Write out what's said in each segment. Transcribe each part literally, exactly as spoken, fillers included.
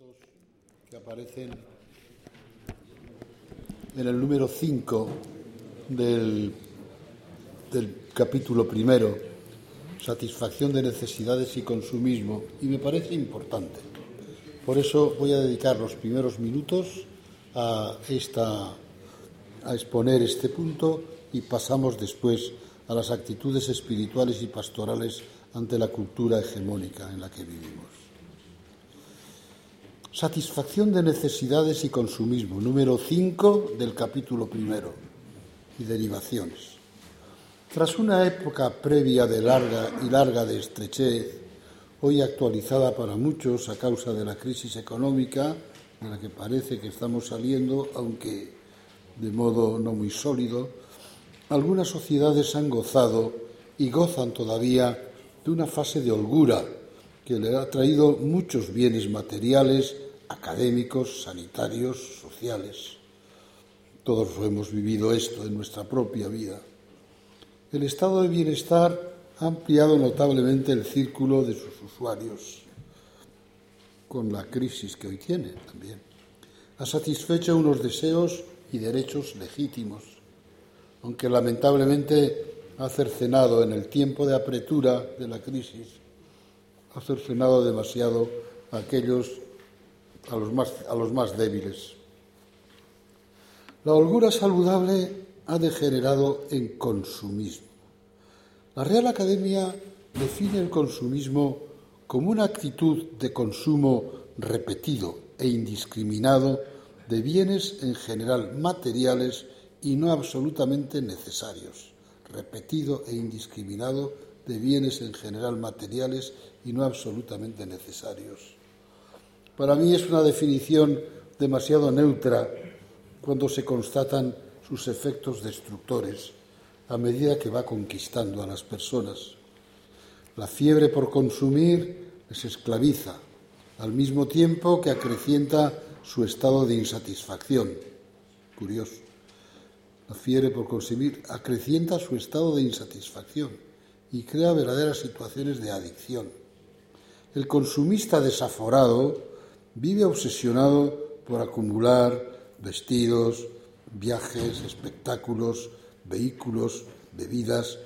textos que aparecen en el número cinco del, del capítulo primero, satisfacción de necesidades y consumismo, y me parece importante. Por eso voy a dedicar los primeros minutos a, esta, a exponer este punto y pasamos después a las actitudes espirituales y pastorales ante la cultura hegemónica en la que vivimos. Satisfacción de necesidades y consumismo, número cinco del capítulo primero, y derivaciones. Tras una época previa de larga y larga de estrechez, hoy actualizada para muchos a causa de la crisis económica, de la que parece que estamos saliendo, aunque de modo no muy sólido, algunas sociedades han gozado y gozan todavía de una fase de holgura que le ha traído muchos bienes materiales, académicos, sanitarios, sociales. Todos hemos vivido esto en nuestra propia vida. El estado de bienestar ha ampliado notablemente el círculo de sus usuarios, con la crisis que hoy tiene también. Ha satisfecho unos deseos y derechos legítimos, aunque lamentablemente ha cercenado en el tiempo de apretura de la crisis, ha cercenado demasiado a aquellos, a los más, a los más débiles. La holgura saludable ha degenerado en consumismo. La Real Academia define el consumismo como una actitud de consumo repetido e indiscriminado de bienes en general materiales y no absolutamente necesarios. Repetido e indiscriminado de bienes en general materiales y no absolutamente necesarios. Para mí es una definición demasiado neutra cuando se constatan sus efectos destructores a medida que va conquistando a las personas. La fiebre por consumir les esclaviza, al mismo tiempo que acrecienta su estado de insatisfacción. Curioso. La fiebre por consumir acrecienta su estado de insatisfacción y crea verdaderas situaciones de adicción. El consumista desaforado vive obsesionado por acumular vestidos, viajes, espectáculos, vehículos, bebidas,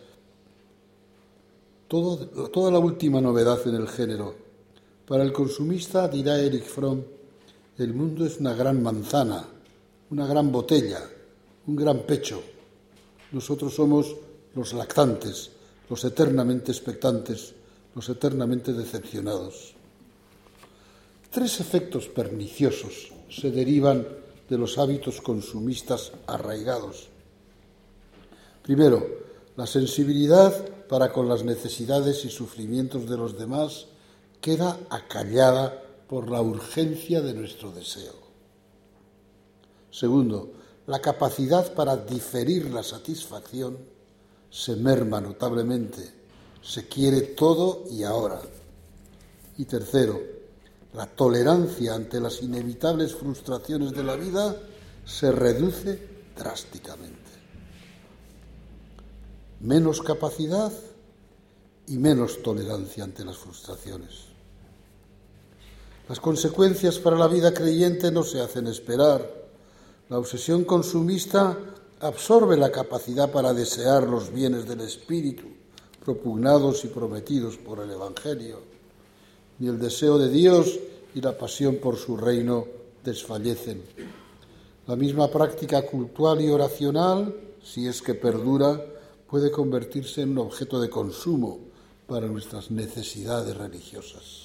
todo, toda la última novedad en el género. Para el consumista, dirá Erich Fromm, el mundo es una gran manzana, una gran botella, un gran pecho. Nosotros somos los lactantes, los eternamente expectantes, los eternamente decepcionados. Tres efectos perniciosos se derivan de los hábitos consumistas arraigados. Primero, la sensibilidad para con las necesidades y sufrimientos de los demás queda acallada por la urgencia de nuestro deseo. Segundo, la capacidad para diferir la satisfacción se merma notablemente, se quiere todo y ahora. Y tercero, la tolerancia ante las inevitables frustraciones de la vida se reduce drásticamente. Menos capacidad y menos tolerancia ante las frustraciones. Las consecuencias para la vida creyente no se hacen esperar. La obsesión consumista absorbe la capacidad para desear los bienes del espíritu, propugnados y prometidos por el Evangelio. Ni el deseo de Dios y la pasión por su reino desfallecen. La misma práctica cultural y oracional, si es que perdura, puede convertirse en un objeto de consumo para nuestras necesidades religiosas.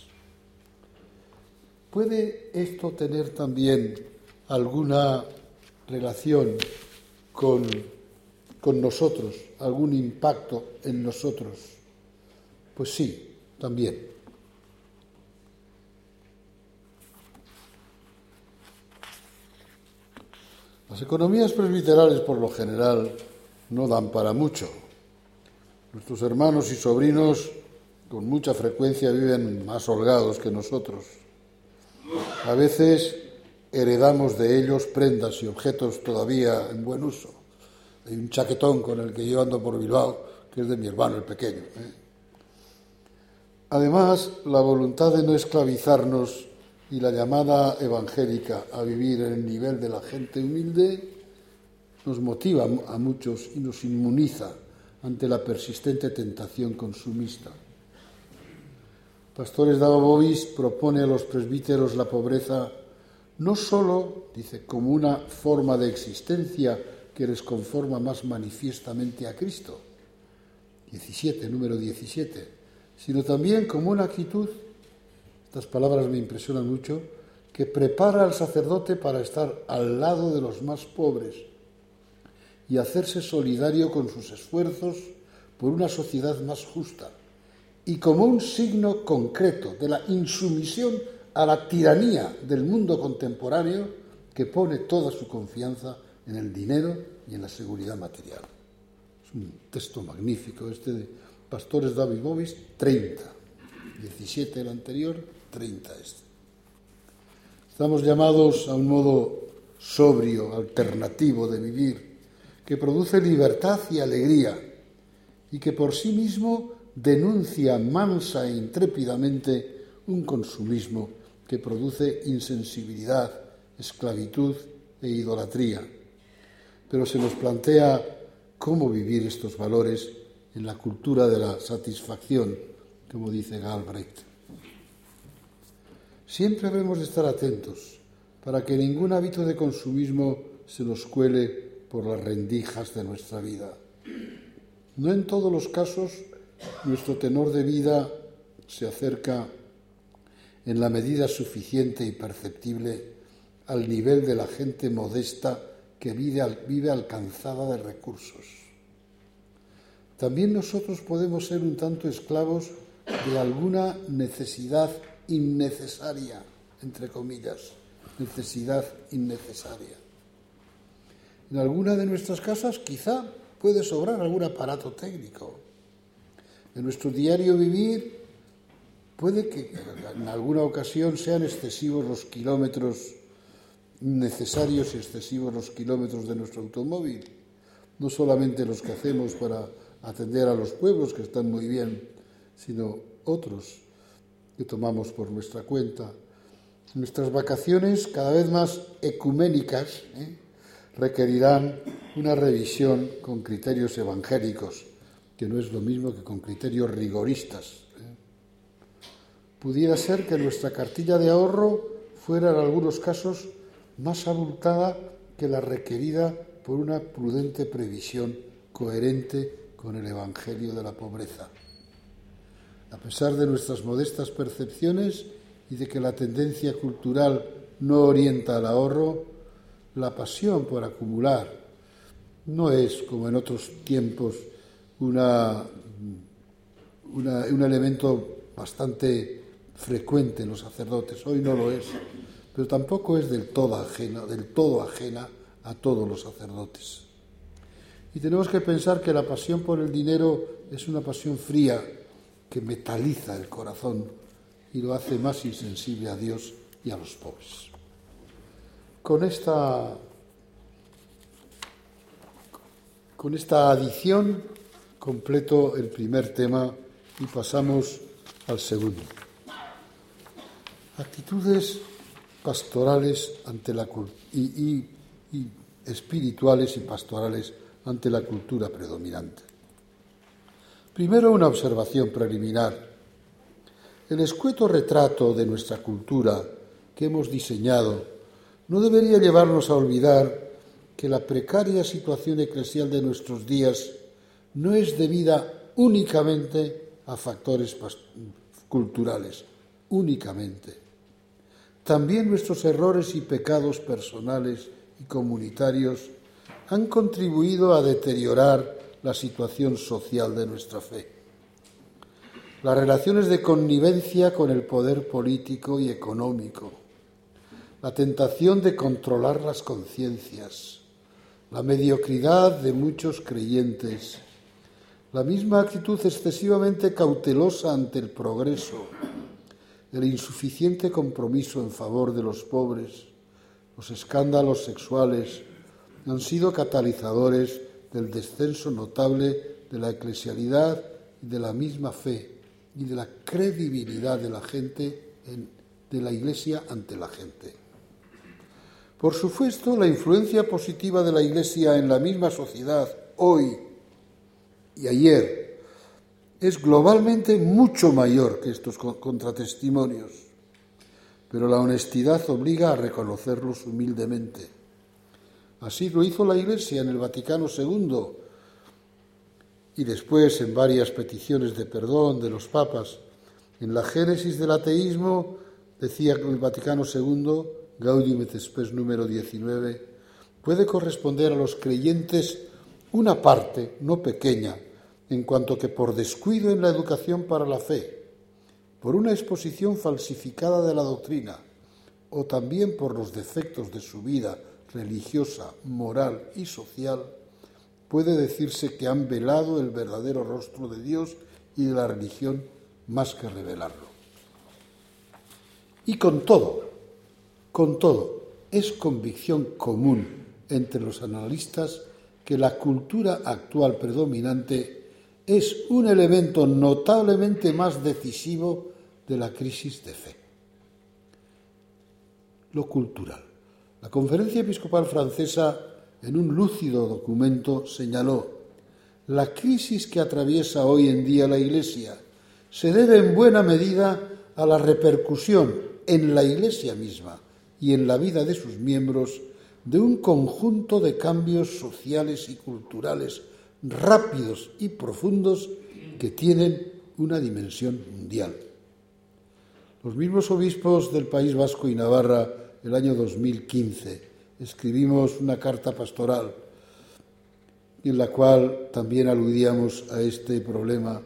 ¿Puede esto tener también alguna relación con, con nosotros, algún impacto en nosotros? Pues sí, también. Las economías presbiterales, por lo general, no dan para mucho. Nuestros hermanos y sobrinos con mucha frecuencia viven más holgados que nosotros. A veces heredamos de ellos prendas y objetos todavía en buen uso. Hay un chaquetón con el que yo ando por Bilbao, que es de mi hermano el pequeño, ¿eh? Además, la voluntad de no esclavizarnos y la llamada evangélica a vivir en el nivel de la gente humilde nos motiva a muchos y nos inmuniza ante la persistente tentación consumista. Pastores Davabovis propone a los presbíteros la pobreza no sólo, dice, como una forma de existencia que les conforma más manifiestamente a Cristo, diecisiete, número diecisiete, sino también como una actitud, estas palabras me impresionan mucho, que prepara al sacerdote para estar al lado de los más pobres y hacerse solidario con sus esfuerzos por una sociedad más justa, y como un signo concreto de la insumisión a la tiranía del mundo contemporáneo que pone toda su confianza en el dinero y en la seguridad material. Es un texto magnífico este de Pastores Davabovis, treinta, diecisiete el anterior, treinta este. Estamos llamados a un modo sobrio, alternativo de vivir, que produce libertad y alegría, y que por sí mismo denuncia mansa e intrépidamente un consumismo que produce insensibilidad, esclavitud e idolatría. Pero se nos plantea cómo vivir estos valores en la cultura de la satisfacción, como dice Galbraith. Siempre habremos de estar atentos para que ningún hábito de consumismo se nos cuele por las rendijas de nuestra vida. No en todos los casos nuestro tenor de vida se acerca en la medida suficiente y perceptible al nivel de la gente modesta que vive, vive alcanzada de recursos. También nosotros podemos ser un tanto esclavos de alguna necesidad innecesaria, entre comillas, necesidad innecesaria. En alguna de nuestras casas quizá puede sobrar algún aparato técnico. En nuestro diario vivir puede que en alguna ocasión sean excesivos los kilómetros innecesarios y excesivos los kilómetros de nuestro automóvil, no solamente los que hacemos para atender a los pueblos, que están muy bien, sino otros que tomamos por nuestra cuenta. Nuestras vacaciones, cada vez más ecuménicas, ¿eh? requerirán una revisión con criterios evangélicos, que no es lo mismo que con criterios rigoristas. ¿eh? Pudiera ser que nuestra cartilla de ahorro fuera en algunos casos más abultada que la requerida por una prudente previsión coherente con el Evangelio de la pobreza. A pesar de nuestras modestas percepciones y de que la tendencia cultural no orienta al ahorro, la pasión por acumular no es, como en otros tiempos, una, una, un elemento bastante frecuente en los sacerdotes. Hoy no lo es, pero tampoco es del todo ajena, del todo ajena a todos los sacerdotes. Y tenemos que pensar que la pasión por el dinero es una pasión fría que metaliza el corazón y lo hace más insensible a Dios y a los pobres. Con esta, con esta adición completo el primer tema y pasamos al segundo. Actitudes pastorales ante la y, y, y espirituales y pastorales ante la cultura predominante. Primero, una observación preliminar. El escueto retrato de nuestra cultura que hemos diseñado no debería llevarnos a olvidar que la precaria situación eclesial de nuestros días no es debida únicamente a factores culturales, únicamente. También nuestros errores y pecados personales y comunitarios han contribuido a deteriorar la situación social de nuestra fe. Las relaciones de connivencia con el poder político y económico, la tentación de controlar las conciencias, la mediocridad de muchos creyentes, la misma actitud excesivamente cautelosa ante el progreso, el insuficiente compromiso en favor de los pobres, los escándalos sexuales, han sido catalizadores del descenso notable de la eclesialidad y de la misma fe y de la credibilidad de la gente en de la Iglesia ante la gente. Por supuesto, la influencia positiva de la Iglesia en la misma sociedad hoy y ayer es globalmente mucho mayor que estos contratestimonios, pero la honestidad obliga a reconocerlos humildemente. Así lo hizo la Iglesia en el Vaticano segundo y después en varias peticiones de perdón de los papas. En la génesis del ateísmo decía el Vaticano segundo, Gaudium et Spes número diecinueve, puede corresponder a los creyentes una parte, no pequeña, en cuanto que por descuido en la educación para la fe, por una exposición falsificada de la doctrina, o también por los defectos de su vida religiosa, moral y social, puede decirse que han velado el verdadero rostro de Dios y de la religión más que revelarlo. Y con todo, con todo, es convicción común entre los analistas que la cultura actual predominante es un elemento notablemente más decisivo de la crisis de fe. Lo cultural. La Conferencia Episcopal Francesa, en un lúcido documento, señaló: la crisis que atraviesa hoy en día la Iglesia se debe en buena medida a la repercusión en la Iglesia misma y en la vida de sus miembros de un conjunto de cambios sociales y culturales rápidos y profundos que tienen una dimensión mundial. Los mismos obispos del País Vasco y Navarra, el año dos mil quince, escribimos una carta pastoral en la cual también aludíamos a este problema.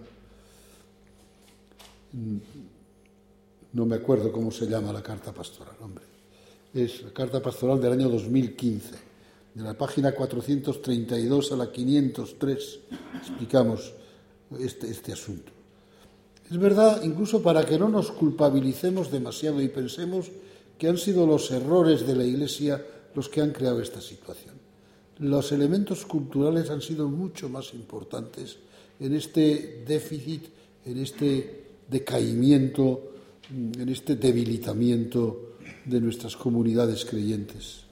No me acuerdo cómo se llama la carta pastoral, hombre. Es la carta pastoral del año dos mil quince. De la página cuatrocientos treinta y dos a la quinientos tres explicamos este, este asunto. Es verdad, incluso para que no nos culpabilicemos demasiado y pensemos que han sido los errores de la Iglesia los que han creado esta situación. Los elementos culturales han sido mucho más importantes en este déficit, en este decaimiento, en este debilitamiento de nuestras comunidades creyentes.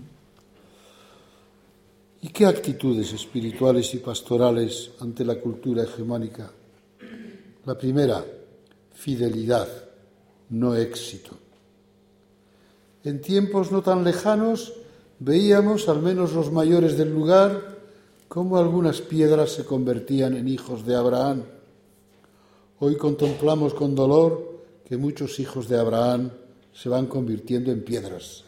¿Y qué actitudes espirituales y pastorales ante la cultura hegemónica? La primera, fidelidad, no éxito. En tiempos no tan lejanos veíamos, al menos los mayores del lugar, cómo algunas piedras se convertían en hijos de Abraham. Hoy contemplamos con dolor que muchos hijos de Abraham se van convirtiendo en piedras.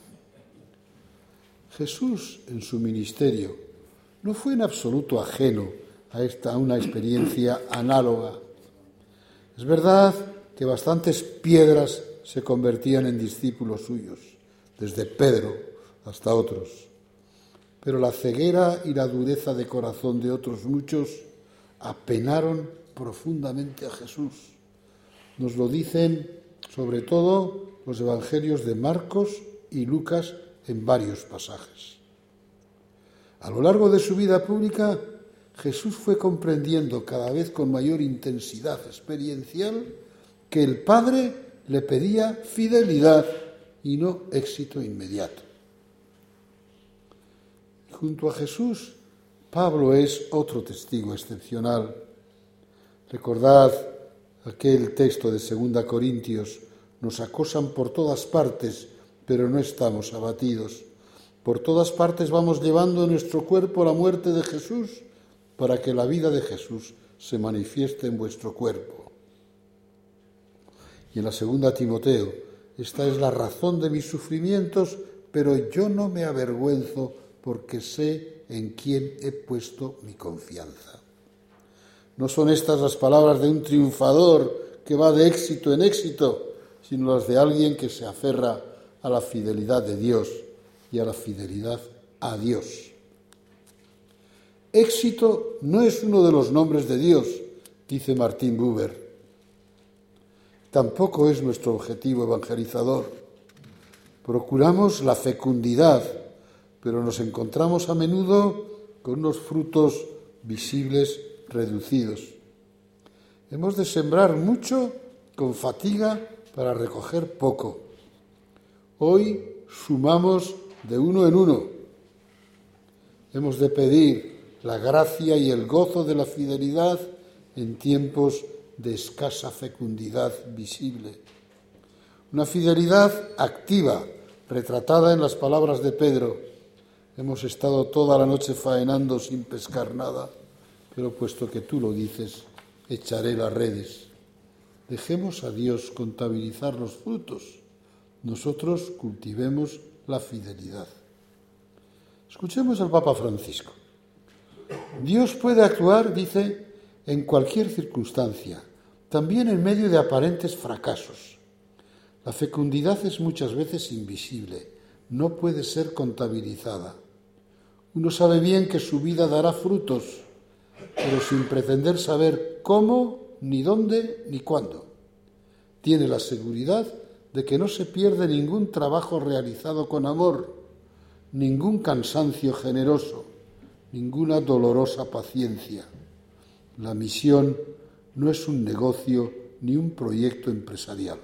Jesús, en su ministerio, no fue en absoluto ajeno a esta a una experiencia análoga. Es verdad que bastantes piedras se convertían en discípulos suyos, desde Pedro hasta otros. Pero la ceguera y la dureza de corazón de otros muchos apenaron profundamente a Jesús. Nos lo dicen sobre todo los evangelios de Marcos y Lucas en varios pasajes. A lo largo de su vida pública, Jesús fue comprendiendo cada vez con mayor intensidad experiencial que el Padre le pedía fidelidad y no éxito inmediato. Junto a Jesús, Pablo es otro testigo excepcional. Recordad aquel texto de segunda Corintios: nos acosan por todas partes, pero no estamos abatidos. Por todas partes vamos llevando en nuestro cuerpo la muerte de Jesús, para que la vida de Jesús se manifieste en vuestro cuerpo. Y en la segunda Timoteo: esta es la razón de mis sufrimientos, pero yo no me avergüenzo, porque sé en quién he puesto mi confianza. No son estas las palabras de un triunfador que va de éxito en éxito, sino las de alguien que se aferra a la fidelidad de Dios y a la fidelidad a Dios. Éxito no es uno de los nombres de Dios, dice Martin Buber. Tampoco es nuestro objetivo evangelizador. Procuramos la fecundidad, pero nos encontramos a menudo con unos frutos visibles reducidos. Hemos de sembrar mucho con fatiga para recoger poco. Hoy sumamos de uno en uno. Hemos de pedir la gracia y el gozo de la fidelidad en tiempos de escasa fecundidad visible. Una fidelidad activa, retratada en las palabras de Pedro: hemos estado toda la noche faenando sin pescar nada, pero puesto que tú lo dices, echaré las redes. Dejemos a Dios contabilizar los frutos. Nosotros cultivemos la fidelidad. Escuchemos al Papa Francisco. Dios puede actuar, dice, en cualquier circunstancia, también en medio de aparentes fracasos. La fecundidad es muchas veces invisible, no puede ser contabilizada. Uno sabe bien que su vida dará frutos, pero sin pretender saber cómo, ni dónde, ni cuándo. Tiene la seguridad de que no se pierde ningún trabajo realizado con amor, ningún cansancio generoso, ninguna dolorosa paciencia. La misión no es un negocio ni un proyecto empresarial.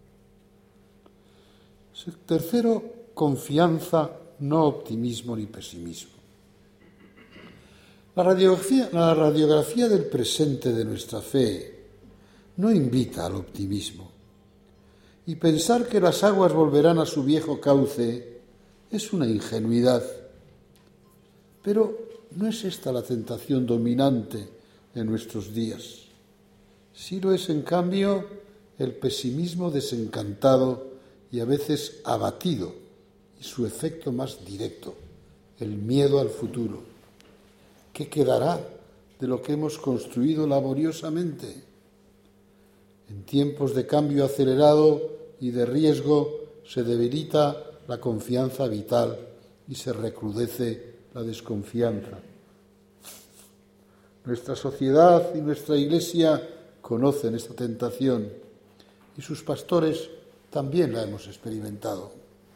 Tercero, confianza, no optimismo ni pesimismo. La radiografía, la radiografía del presente de nuestra fe no invita al optimismo. Y pensar que las aguas volverán a su viejo cauce es una ingenuidad. Pero no es esta la tentación dominante en nuestros días. Sí lo es, en cambio, el pesimismo desencantado y a veces abatido, y su efecto más directo, el miedo al futuro. ¿Qué quedará de lo que hemos construido laboriosamente? En tiempos de cambio acelerado y de riesgo se debilita la confianza vital y se recrudece la desconfianza. Nuestra sociedad y nuestra Iglesia conocen esta tentación y sus pastores también la hemos experimentado.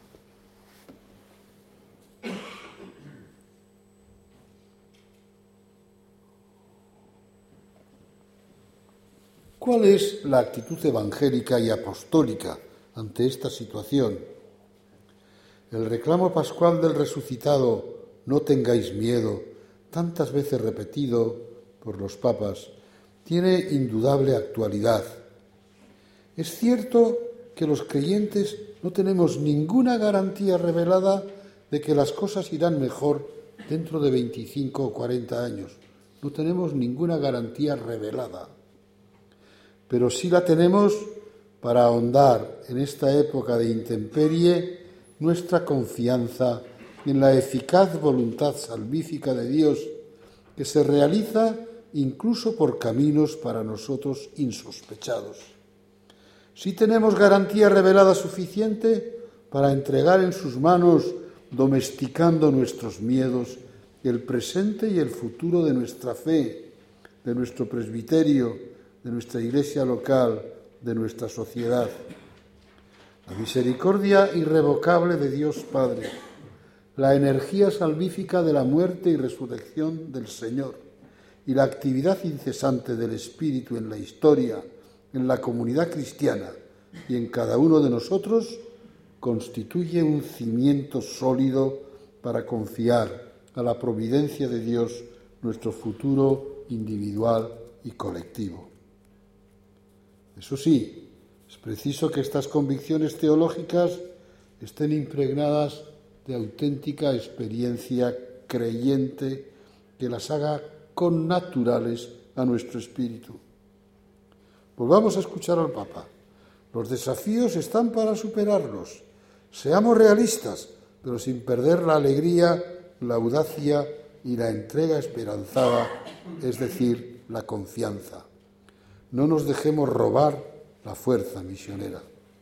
¿Cuál es la actitud evangélica y apostólica ante esta situación? El reclamo pascual del resucitado, no tengáis miedo, tantas veces repetido por los papas, tiene indudable actualidad. Es cierto que los creyentes no tenemos ninguna garantía revelada de que las cosas irán mejor dentro de veinticinco o cuarenta años. No tenemos ninguna garantía revelada. Pero sí la tenemos para ahondar en esta época de intemperie nuestra confianza en la eficaz voluntad salvífica de Dios, que se realiza incluso por caminos para nosotros insospechados. Sí tenemos garantía revelada suficiente para entregar en sus manos, domesticando nuestros miedos, el presente y el futuro de nuestra fe, de nuestro presbiterio, de nuestra iglesia local, de nuestra sociedad. La misericordia irrevocable de Dios Padre, la energía salvífica de la muerte y resurrección del Señor y la actividad incesante del Espíritu en la historia, en la comunidad cristiana y en cada uno de nosotros constituye un cimiento sólido para confiar a la providencia de Dios nuestro futuro individual y colectivo. Eso sí, es preciso que estas convicciones teológicas estén impregnadas de auténtica experiencia creyente que las haga connaturales a nuestro espíritu. Volvamos a escuchar al Papa. Los desafíos están para superarlos. Seamos realistas, pero sin perder la alegría, la audacia y la entrega esperanzada, es decir, la confianza. No nos dejemos robar la fuerza misionera.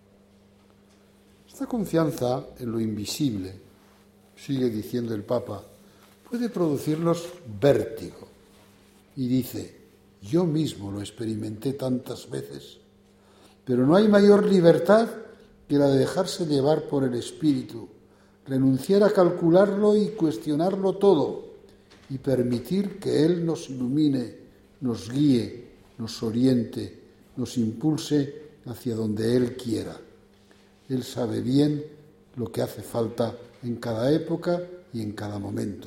Esta confianza en lo invisible, sigue diciendo el Papa, puede producirnos vértigo. Y dice, yo mismo lo experimenté tantas veces, pero no hay mayor libertad que la de dejarse llevar por el Espíritu, renunciar a calcularlo y cuestionarlo todo, y permitir que Él nos ilumine, nos guíe, nos oriente, nos impulse hacia donde Él quiera. Él sabe bien lo que hace falta en cada época y en cada momento.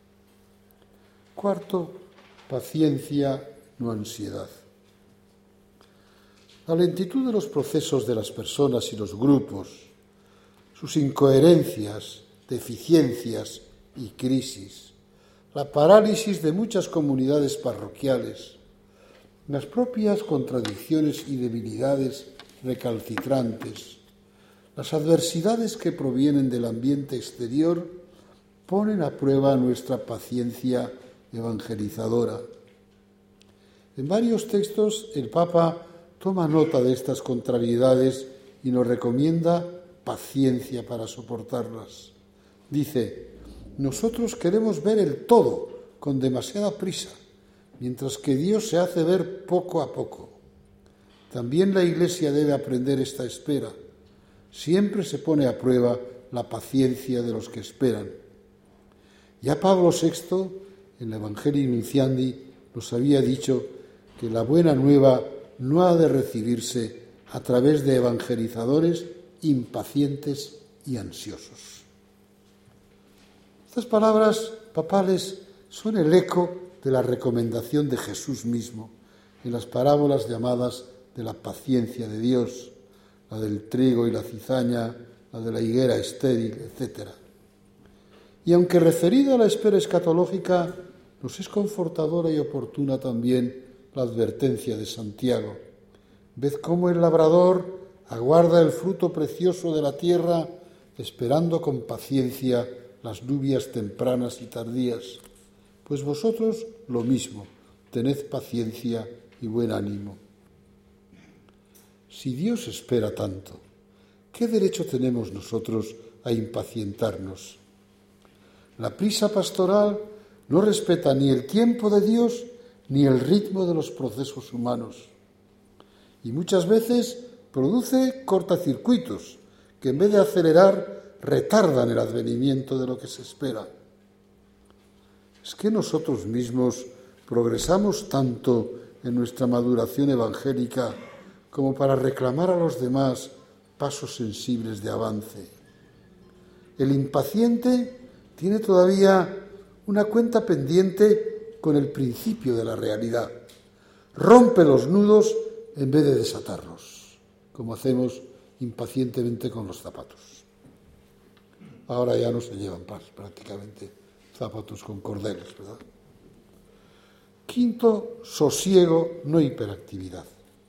Cuarto, paciencia, no ansiedad. La lentitud de los procesos de las personas y los grupos, sus incoherencias, deficiencias y crisis, la parálisis de muchas comunidades parroquiales, las propias contradicciones y debilidades recalcitrantes, las adversidades que provienen del ambiente exterior ponen a prueba nuestra paciencia evangelizadora. En varios textos el Papa toma nota de estas contrariedades y nos recomienda paciencia para soportarlas. Dice: nosotros queremos ver el todo con demasiada prisa, mientras que Dios se hace ver poco a poco. También la Iglesia debe aprender esta espera. Siempre se pone a prueba la paciencia de los que esperan. Ya Pablo sexto, en el Evangelii Nunciandi, nos había dicho que la buena nueva no ha de recibirse a través de evangelizadores impacientes y ansiosos. Estas palabras papales son el eco de la recomendación de Jesús mismo en las parábolas llamadas de la paciencia de Dios, la del trigo y la cizaña, la de la higuera estéril, etcétera. Y aunque referida a la espera escatológica, nos es confortadora y oportuna también la advertencia de Santiago. Ved cómo el labrador aguarda el fruto precioso de la tierra, esperando con paciencia las lluvias tempranas y tardías. Pues vosotros lo mismo, tened paciencia y buen ánimo. Si Dios espera tanto, ¿qué derecho tenemos nosotros a impacientarnos? La prisa pastoral no respeta ni el tiempo de Dios ni el ritmo de los procesos humanos. Y muchas veces produce cortacircuitos que en vez de acelerar retardan el advenimiento de lo que se espera. Es que nosotros mismos progresamos tanto en nuestra maduración evangélica como para reclamar a los demás pasos sensibles de avance. El impaciente tiene todavía una cuenta pendiente con el principio de la realidad. Rompe los nudos en vez de desatarlos, como hacemos impacientemente con los zapatos. Ahora ya no se llevan más, prácticamente, zapatos con cordeles, ¿verdad? Quinto, sosiego, no hiperactividad.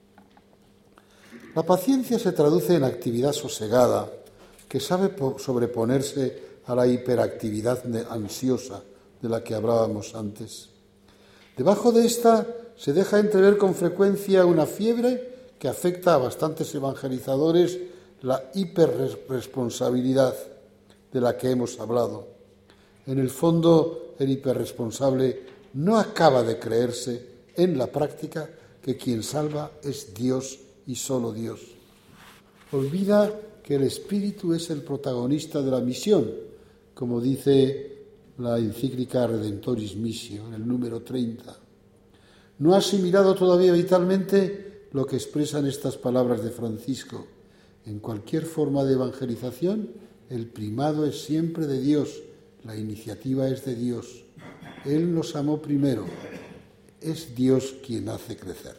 La paciencia se traduce en actividad sosegada, que sabe sobreponerse a la hiperactividad ansiosa de la que hablábamos antes. Debajo de esta se deja entrever con frecuencia una fiebre que afecta a bastantes evangelizadores, la hiperresponsabilidad de la que hemos hablado. En el fondo, el hiperresponsable no acaba de creerse en la práctica que quien salva es Dios y solo Dios. Olvida que el Espíritu es el protagonista de la misión, como dice la encíclica Redemptoris Missio, en el número treinta. No ha asimilado todavía vitalmente lo que expresan estas palabras de Francisco. En cualquier forma de evangelización, el primado es siempre de Dios, la iniciativa es de Dios. Él nos amó primero, es Dios quien hace crecer.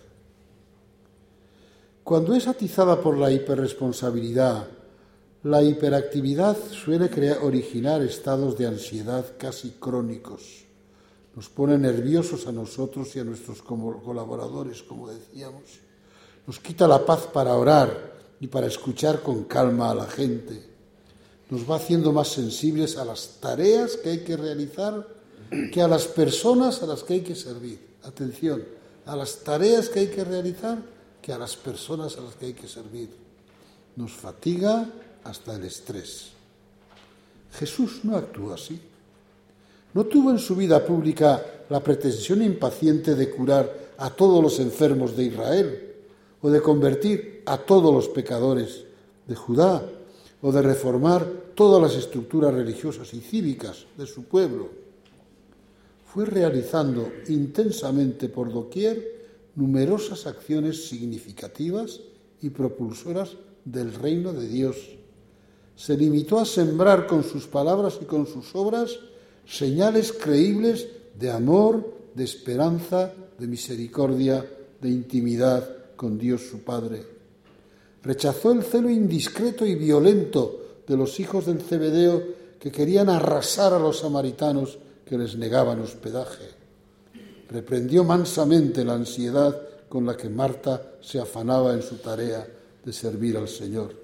Cuando es atizada por la hiperresponsabilidad, la hiperactividad suele crear, originar estados de ansiedad casi crónicos. Nos pone nerviosos a nosotros y a nuestros colaboradores, como decíamos. Nos quita la paz para orar y para escuchar con calma a la gente. Nos va haciendo más sensibles a las tareas que hay que realizar que a las personas a las que hay que servir. Atención, a las tareas que hay que realizar que a las personas a las que hay que servir. Nos fatiga hasta el estrés. Jesús no actúa así. No tuvo en su vida pública la pretensión impaciente de curar a todos los enfermos de Israel, o de convertir a todos los pecadores de Judá, o de reformar todas las estructuras religiosas y cívicas de su pueblo. Fue realizando intensamente por doquier numerosas acciones significativas y propulsoras del reino de Dios. Se limitó a sembrar con sus palabras y con sus obras señales creíbles de amor, de esperanza, de misericordia, de intimidad con Dios su Padre. Rechazó el celo indiscreto y violento de los hijos del Zebedeo que querían arrasar a los samaritanos que les negaban hospedaje. Reprendió mansamente la ansiedad con la que Marta se afanaba en su tarea de servir al Señor.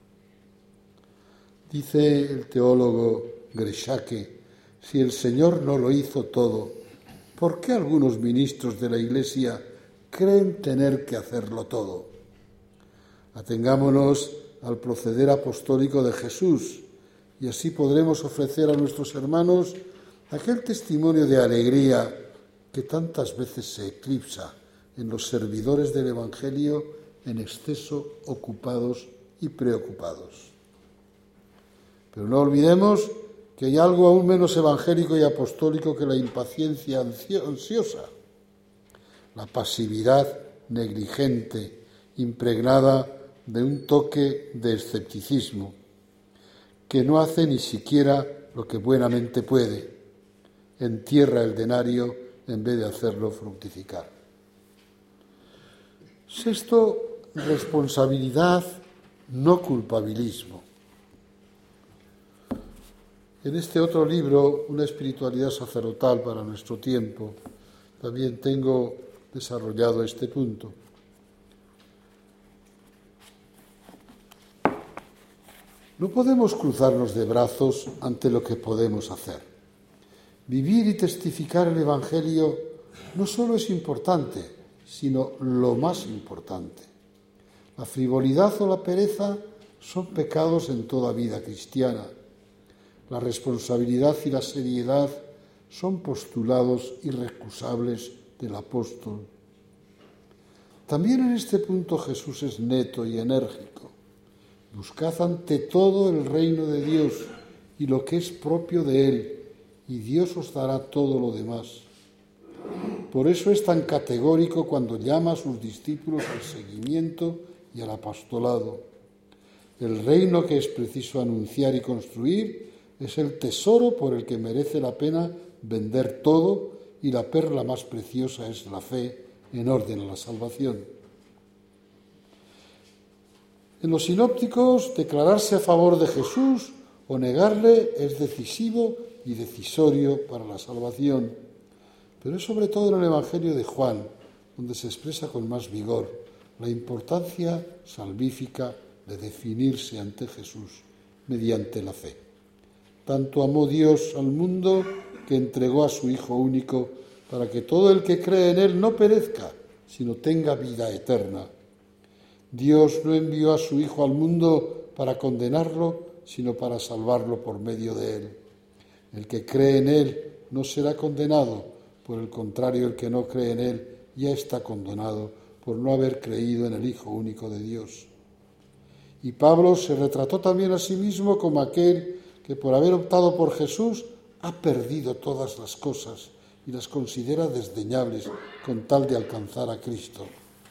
Dice el teólogo Greshake, si el Señor no lo hizo todo, ¿por qué algunos ministros de la Iglesia creen tener que hacerlo todo? Atengámonos al proceder apostólico de Jesús y así podremos ofrecer a nuestros hermanos aquel testimonio de alegría que tantas veces se eclipsa en los servidores del Evangelio en exceso ocupados y preocupados. Pero no olvidemos que hay algo aún menos evangélico y apostólico que la impaciencia ansiosa, la pasividad negligente, impregnada de un toque de escepticismo, que no hace ni siquiera lo que buenamente puede, entierra el denario en vez de hacerlo fructificar. Sexto, responsabilidad, no culpabilismo. En este otro libro, Una espiritualidad sacerdotal para nuestro tiempo, también tengo desarrollado este punto. No podemos cruzarnos de brazos ante lo que podemos hacer. Vivir y testificar el Evangelio no solo es importante, sino lo más importante. La frivolidad o la pereza son pecados en toda vida cristiana. La responsabilidad y la seriedad son postulados irrecusables del apóstol. También en este punto Jesús es neto y enérgico. Buscad ante todo el reino de Dios y lo que es propio de Él, y Dios os dará todo lo demás. Por eso es tan categórico cuando llama a sus discípulos al seguimiento y al apostolado. El reino que es preciso anunciar y construir es el tesoro por el que merece la pena vender todo, y la perla más preciosa es la fe en orden a la salvación. En los sinópticos, declararse a favor de Jesús o negarle es decisivo y decisorio para la salvación, pero es sobre todo en el Evangelio de Juan donde se expresa con más vigor la importancia salvífica de definirse ante Jesús mediante la fe. Tanto amó Dios al mundo que entregó a su Hijo único para que todo el que cree en Él no perezca, sino tenga vida eterna. Dios no envió a su Hijo al mundo para condenarlo, sino para salvarlo por medio de Él. El que cree en Él no será condenado, por el contrario, el que no cree en Él ya está condenado por no haber creído en el Hijo único de Dios. Y Pablo se retrató también a sí mismo como aquel que por haber optado por Jesús ha perdido todas las cosas y las considera desdeñables con tal de alcanzar a Cristo.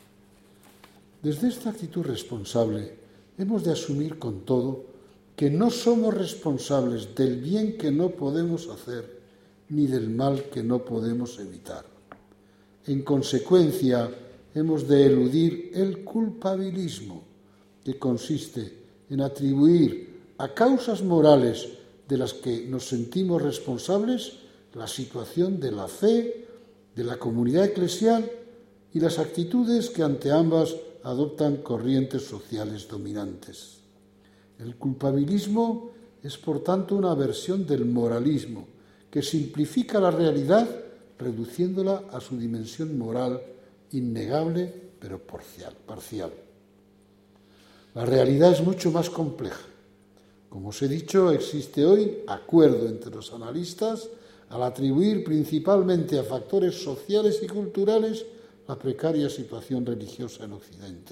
Desde esta actitud responsable hemos de asumir con todo que no somos responsables del bien que no podemos hacer ni del mal que no podemos evitar. En consecuencia, hemos de eludir el culpabilismo, que consiste en atribuir a causas morales de las que nos sentimos responsables la situación de la fe, de la comunidad eclesial y las actitudes que ante ambas adoptan corrientes sociales dominantes. El culpabilismo es, por tanto, una versión del moralismo que simplifica la realidad reduciéndola a su dimensión moral innegable pero parcial. La realidad es mucho más compleja. Como os he dicho, existe hoy acuerdo entre los analistas al atribuir principalmente a factores sociales y culturales la precaria situación religiosa en Occidente.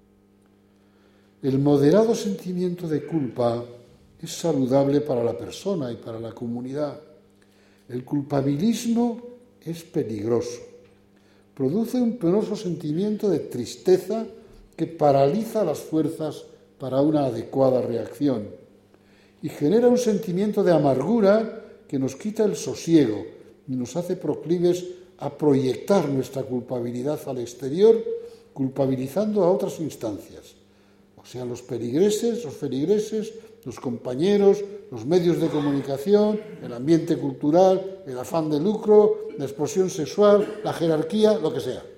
El moderado sentimiento de culpa es saludable para la persona y para la comunidad. El culpabilismo es peligroso. Produce un penoso sentimiento de tristeza que paraliza las fuerzas para una adecuada reacción y genera un sentimiento de amargura que nos quita el sosiego y nos hace proclives a proyectar nuestra culpabilidad al exterior, culpabilizando a otras instancias, o sea, los peligreses, los feligreses, los compañeros, los medios de comunicación, el ambiente cultural, el afán de lucro, la explosión sexual, la jerarquía, lo que sea.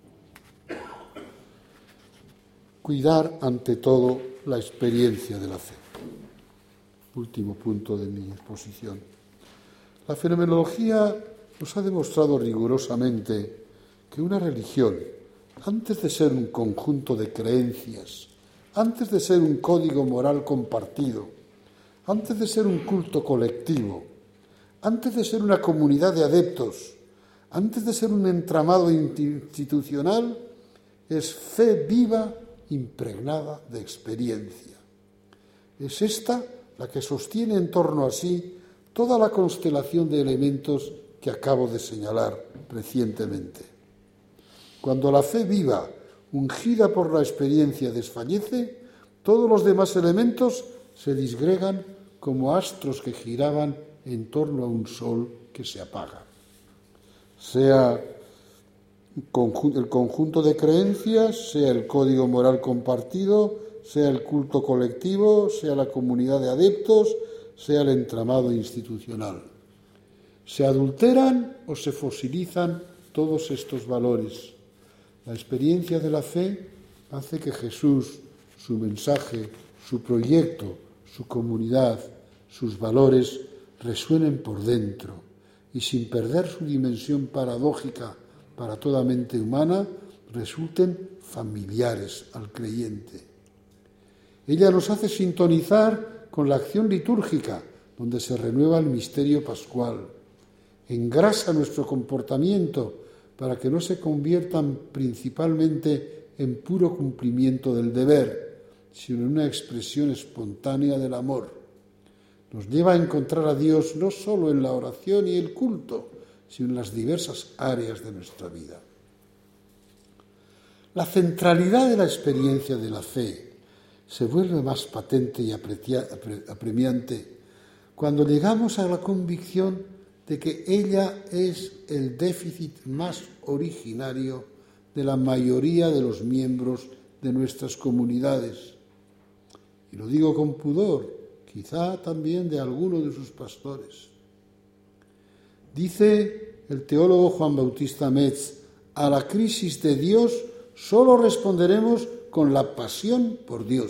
Cuidar ante todo la experiencia de la fe. Último punto de mi exposición. La fenomenología nos ha demostrado rigurosamente que una religión, antes de ser un conjunto de creencias, antes de ser un código moral compartido, antes de ser un culto colectivo, antes de ser una comunidad de adeptos, antes de ser un entramado institucional, es fe viva impregnada de experiencia. Es esta la que sostiene en torno a sí toda la constelación de elementos que acabo de señalar recientemente. Cuando la fe viva, ungida por la experiencia, desfallece, todos los demás elementos se disgregan como astros que giraban en torno a un sol que se apaga. Sea el conjunto de creencias, sea el código moral compartido, sea el culto colectivo, sea la comunidad de adeptos, sea el entramado institucional. Se adulteran o se fosilizan todos estos valores. La experiencia de la fe hace que Jesús, su mensaje, su proyecto, su comunidad, sus valores resuenen por dentro y sin perder su dimensión paradójica para toda mente humana, resulten familiares al creyente. Ella nos hace sintonizar con la acción litúrgica, donde se renueva el misterio pascual. Engrasa nuestro comportamiento para que no se conviertan principalmente en puro cumplimiento del deber, sino en una expresión espontánea del amor. Nos lleva a encontrar a Dios no solo en la oración y el culto, sino en las diversas áreas de nuestra vida. La centralidad de la experiencia de la fe se vuelve más patente y apremiante cuando llegamos a la convicción de que ella es el déficit más originario de la mayoría de los miembros de nuestras comunidades. Y lo digo con pudor, quizá también de alguno de sus pastores. Dice el teólogo Juan Bautista Metz, a la crisis de Dios solo responderemos con la pasión por Dios.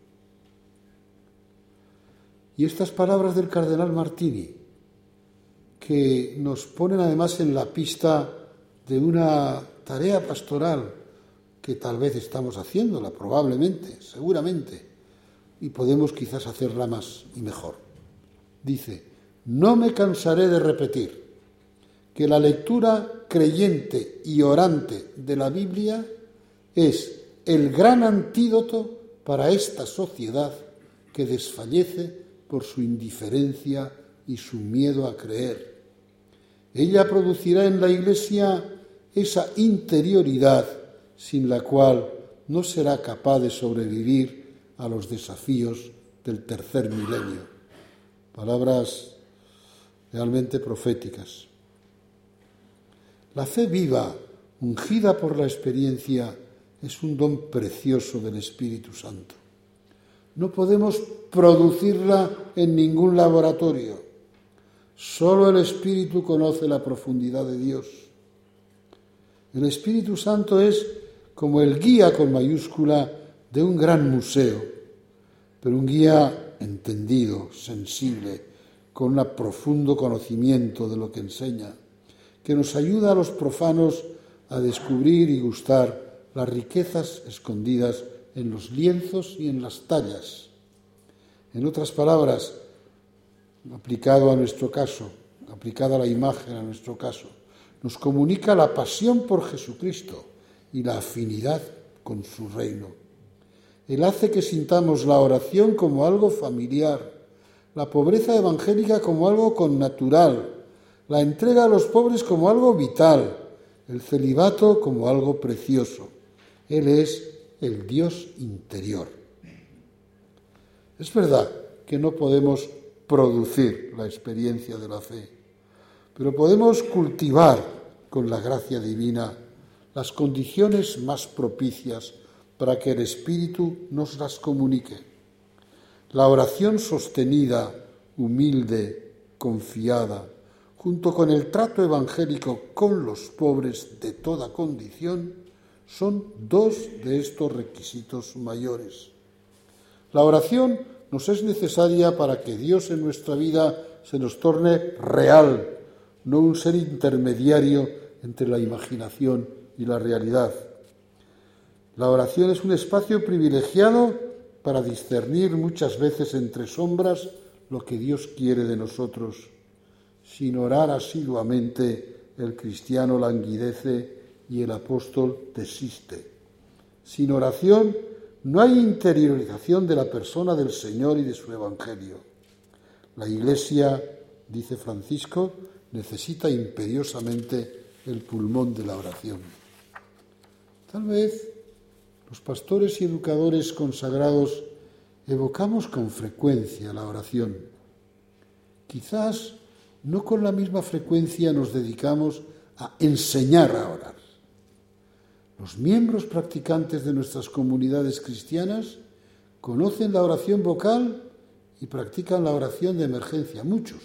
Y estas palabras del cardenal Martini, que nos ponen además en la pista de una tarea pastoral que tal vez estamos haciéndola, probablemente, seguramente, y podemos quizás hacerla más y mejor. Dice, no me cansaré de repetir que la lectura creyente y orante de la Biblia es el gran antídoto para esta sociedad que desfallece por su indiferencia y su miedo a creer. Ella producirá en la Iglesia esa interioridad sin la cual no será capaz de sobrevivir a los desafíos del tercer milenio. Palabras realmente proféticas. La fe viva, ungida por la experiencia, es un don precioso del Espíritu Santo. No podemos producirla en ningún laboratorio. Solo el Espíritu conoce la profundidad de Dios. El Espíritu Santo es como el guía con mayúscula de un gran museo, pero un guía entendido, sensible, con un profundo conocimiento de lo que enseña, que nos ayuda a los profanos a descubrir y gustar las riquezas escondidas en los lienzos y en las tallas. En otras palabras, aplicado a nuestro caso, aplicada a la imagen a nuestro caso, nos comunica la pasión por Jesucristo y la afinidad con su reino. Él hace que sintamos la oración como algo familiar, la pobreza evangélica como algo connatural, la entrega a los pobres como algo vital, el celibato como algo precioso. Él es el Dios interior. Es verdad que no podemos producir la experiencia de la fe, pero podemos cultivar con la gracia divina las condiciones más propicias para que el Espíritu nos las comunique. La oración sostenida, humilde, confiada, junto con el trato evangélico con los pobres de toda condición, son dos de estos requisitos mayores. La oración nos es necesaria para que Dios en nuestra vida se nos torne real, no un ser intermediario entre la imaginación y la realidad. La oración es un espacio privilegiado para discernir muchas veces entre sombras lo que Dios quiere de nosotros. Sin orar asiduamente, el cristiano languidece y el apóstol desiste. Sin oración no hay interiorización de la persona del Señor y de su Evangelio. La Iglesia, dice Francisco, necesita imperiosamente el pulmón de la oración. Tal vez los pastores y educadores consagrados evocamos con frecuencia la oración. Quizás no con la misma frecuencia nos dedicamos a enseñar a orar. Los miembros practicantes de nuestras comunidades cristianas conocen la oración vocal y practican la oración de emergencia, muchos,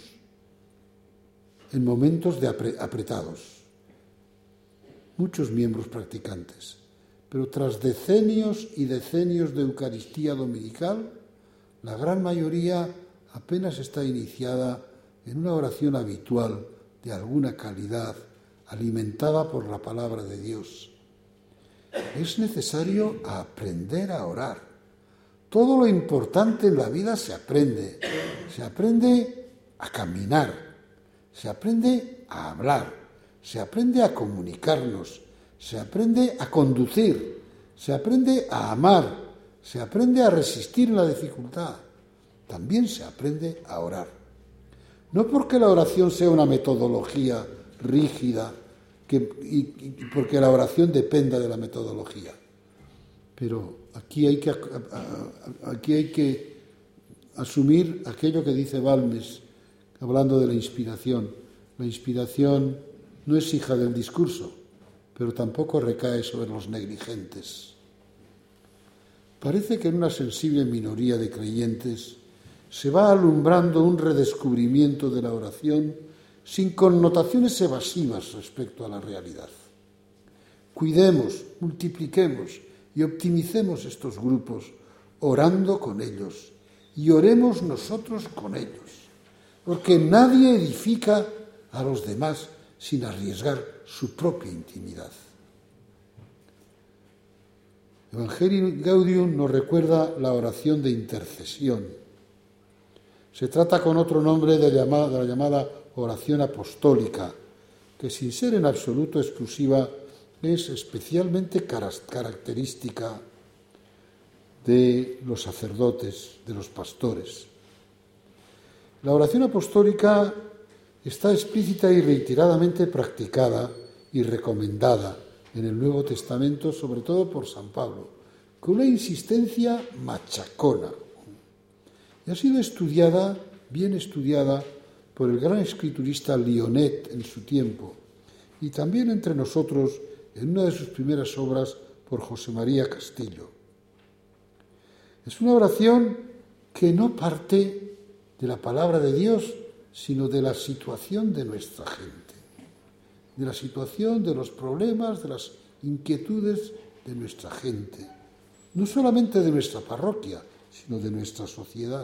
en momentos de apretados. Muchos miembros practicantes. Pero tras decenios y decenios de Eucaristía dominical, la gran mayoría apenas está iniciada en una oración habitual de alguna calidad, alimentada por la palabra de Dios. Es necesario aprender a orar. Todo lo importante en la vida se aprende. Se aprende a caminar, se aprende a hablar, se aprende a comunicarnos, se aprende a conducir, se aprende a amar, se aprende a resistir la dificultad. También se aprende a orar. No porque la oración sea una metodología rígida, que, y, y porque la oración dependa de la metodología. Pero aquí hay que, aquí hay que asumir aquello que dice Balmes, hablando de la inspiración. La inspiración no es hija del discurso, pero tampoco recae sobre los negligentes. Parece que en una sensible minoría de creyentes se va alumbrando un redescubrimiento de la oración sin connotaciones evasivas respecto a la realidad. Cuidemos, multipliquemos y optimicemos estos grupos, orando con ellos, y oremos nosotros con ellos, porque nadie edifica a los demás sin arriesgar su propia intimidad. Evangelii Gaudium nos recuerda la oración de intercesión. Se trata con otro nombre de, llamada, de la llamada oración apostólica, que sin ser en absoluto exclusiva es especialmente característica de los sacerdotes, de los pastores. La oración apostólica está explícita y reiteradamente practicada y recomendada en el Nuevo Testamento, sobre todo por San Pablo, con una insistencia machacona. Y ha sido estudiada, bien estudiada, por el gran escriturista Lionet en su tiempo, y también entre nosotros en una de sus primeras obras por José María Castillo. Es una oración que no parte de la palabra de Dios, sino de la situación de nuestra gente, de la situación, de los problemas, de las inquietudes de nuestra gente, no solamente de nuestra parroquia, sino de nuestra sociedad.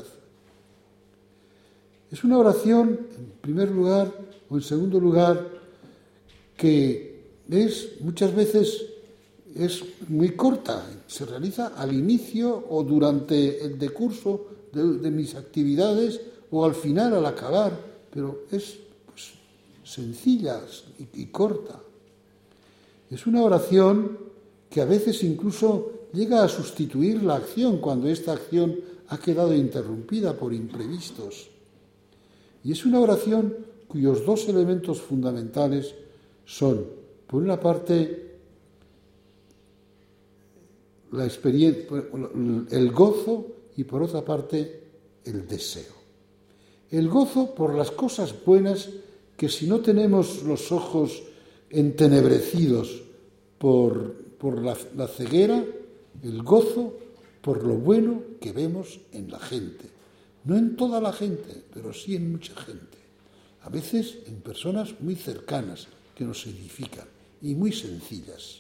Es una oración, en primer lugar, o en segundo lugar, que es muchas veces es muy corta, se realiza al inicio o durante el decurso de, de mis actividades o al final, al acabar, pero es pues, sencilla y, y corta. Es una oración que a veces incluso llega a sustituir la acción cuando esta acción ha quedado interrumpida por imprevistos. Y es una oración cuyos dos elementos fundamentales son, por una parte, la experiencia, el gozo y por otra parte el deseo. El gozo por las cosas buenas que si no tenemos los ojos entenebrecidos por, por la, la ceguera, el gozo por lo bueno que vemos en la gente. No en toda la gente, pero sí en mucha gente. A veces en personas muy cercanas que nos edifican y muy sencillas.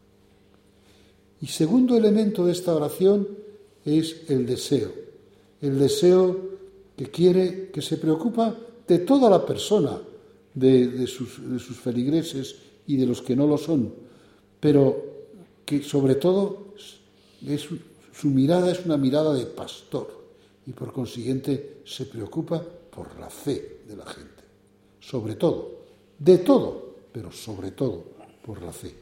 Y segundo elemento de esta oración es el deseo. El deseo que quiere, que se preocupa de toda la persona, de, de, sus, de sus feligreses y de los que no lo son, pero que sobre todo es, su mirada es una mirada de pastor y por consiguiente se preocupa por la fe de la gente. Sobre todo, de todo, pero sobre todo por la fe.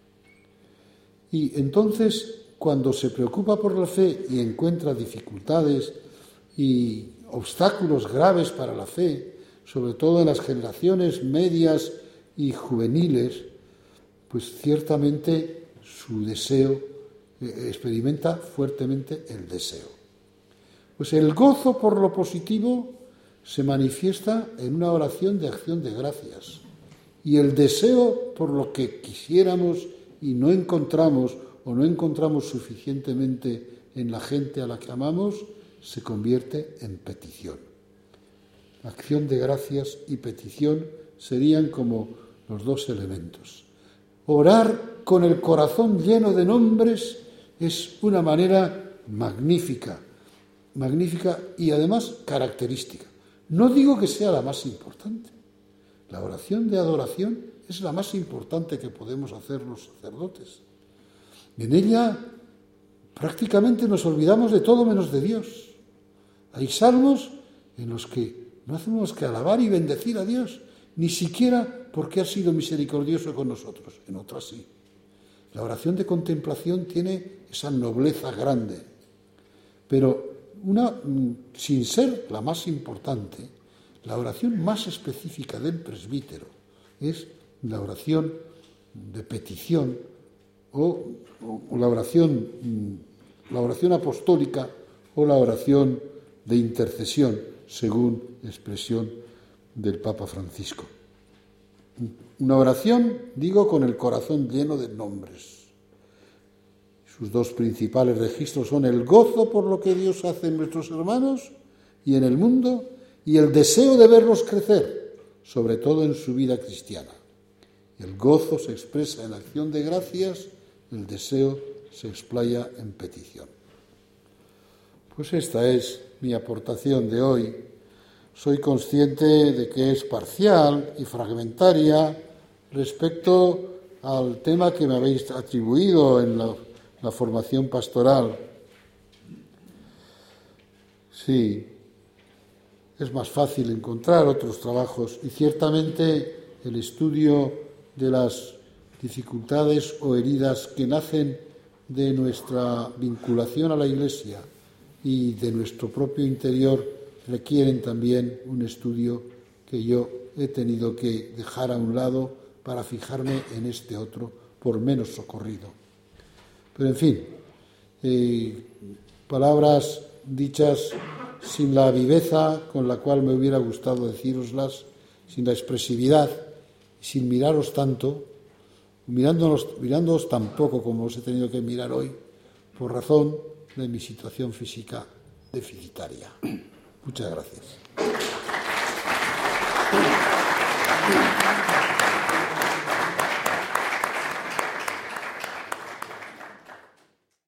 Y entonces, cuando se preocupa por la fe y encuentra dificultades y obstáculos graves para la fe, sobre todo en las generaciones medias y juveniles, pues ciertamente su deseo, eh, experimenta fuertemente el deseo. Pues el gozo por lo positivo se manifiesta en una oración de acción de gracias. Y el deseo por lo que quisiéramos y no encontramos o no encontramos suficientemente en la gente a la que amamos, se convierte en petición. Acción de gracias y petición serían como los dos elementos. Orar con el corazón lleno de nombres es una manera magnífica, magnífica y además característica. No digo que sea la más importante. La oración de adoración es la más importante que podemos hacer los sacerdotes. En ella prácticamente nos olvidamos de todo menos de Dios. Hay salmos en los que no hacemos que alabar y bendecir a Dios, ni siquiera porque ha sido misericordioso con nosotros, en otras sí. La oración de contemplación tiene esa nobleza grande, pero una, sin ser la más importante, la oración más específica del presbítero es la oración de petición o, o, o la oración, la oración apostólica o la oración de intercesión, según expresión del Papa Francisco. Una oración, digo, con el corazón lleno de nombres. Sus dos principales registros son el gozo por lo que Dios hace en nuestros hermanos y en el mundo, y el deseo de verlos crecer, sobre todo en su vida cristiana. El gozo se expresa en acción de gracias, el deseo se explaya en petición. Pues esta es mi aportación de hoy. Soy consciente de que es parcial y fragmentaria respecto al tema que me habéis atribuido en la, la formación pastoral. Sí, es más fácil encontrar otros trabajos y ciertamente el estudio de las dificultades o heridas que nacen de nuestra vinculación a la Iglesia y de nuestro propio interior requieren también un estudio que yo he tenido que dejar a un lado para fijarme en este otro, por menos socorrido. Pero en fin, eh, palabras dichas sin la viveza con la cual me hubiera gustado decíroslas, sin la expresividad, sin miraros tanto, mirándonos, mirándoos tan poco como os he tenido que mirar hoy, por razón de mi situación física deficitaria. Muchas gracias.